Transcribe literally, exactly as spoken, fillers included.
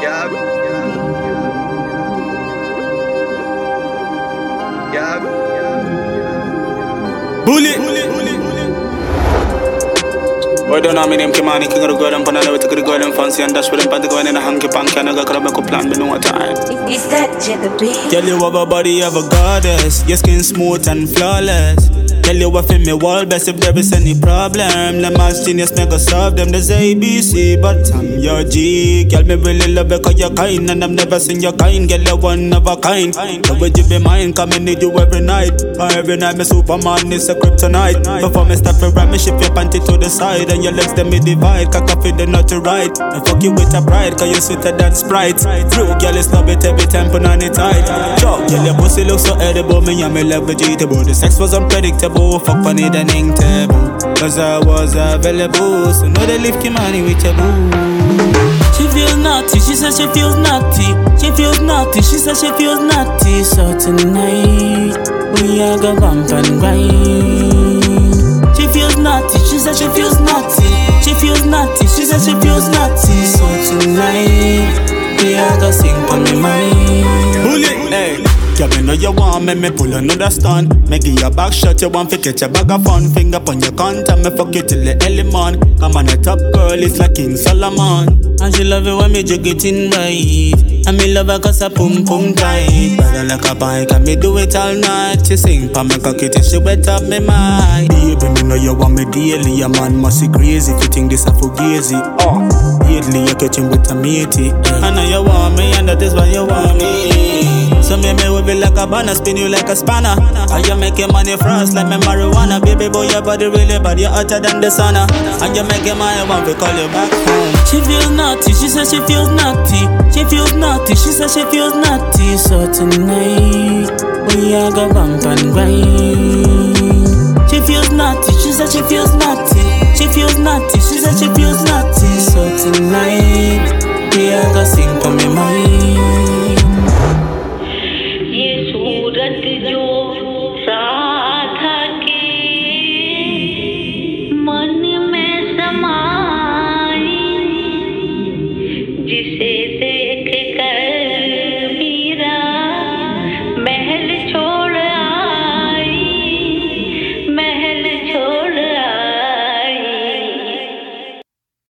Yeah. Yeah. Bullet. Boy, don't know me name Kimani, king of the garden, pan and take the garden fancy and dash with them pan to go in and a hanky panky and I got make a plan, me know what time. It's that Jigabee. Tell you have a body of a goddess, your skin smooth and flawless. Tell you what in me wall best if there is any problem. Them as genius make us solve them, there's A B C, but I'm your G. Girl, me really love you cause you're kind and I've never seen your kind. Girl, you're one of a kind. So would you be mine, come and need you every night. Or every night me Superman is a kryptonite. Before me stop around me shift your panty to the side. And your legs them me divide, cock off with the nut to right. And fuck you with a pride cause you're sweeter than Sprite. True, girl, it's love it every time put on it tight. Yo, girl, your pussy looks so edible, me and me love vegetable. The sex was unpredictable. Fuck funny than ink table. Cause I was available. So know they leave Kimani with your boo. She feels naughty, she says she feels naughty. She feels naughty, she says she feels naughty. So tonight we are gonna bump and grind. She feels naughty, she says she feels naughty. She feels naughty, she says she feels naughty. So tonight we are gonna sing on my mind. Bullet, hey. Girl, me know you want me, me pull another stunt. Me give you a back shot, you want to catch a bag of fun. Finger on your cunt and me fuck you till the early morn. Come on a top girl, it's like King Solomon. And she love it when me jig it in right. And me love her cause I pum pum tight. Better like a bike and me do it all night. She sing pa me cocky till she wet up me mind. Baby, me know you want me daily. A man must be crazy if you think this a fugazi. Oh, lately you catching with a matey. I know you want me and that is why you want me. So me me will be like a banner, spin you like a spanner. And you making money fast like me marijuana. Baby boy, your body really bad, you're hotter than the sauna. And you making money, want to call you back home. She feels naughty, she says she feels naughty. She feels naughty, she says she feels naughty. So tonight we are gonna bump and grind. She feels naughty, she says she feels naughty. She feels naughty, she says she feels naughty. So tonight we are gonna sing for me mind. Yes, who that did you?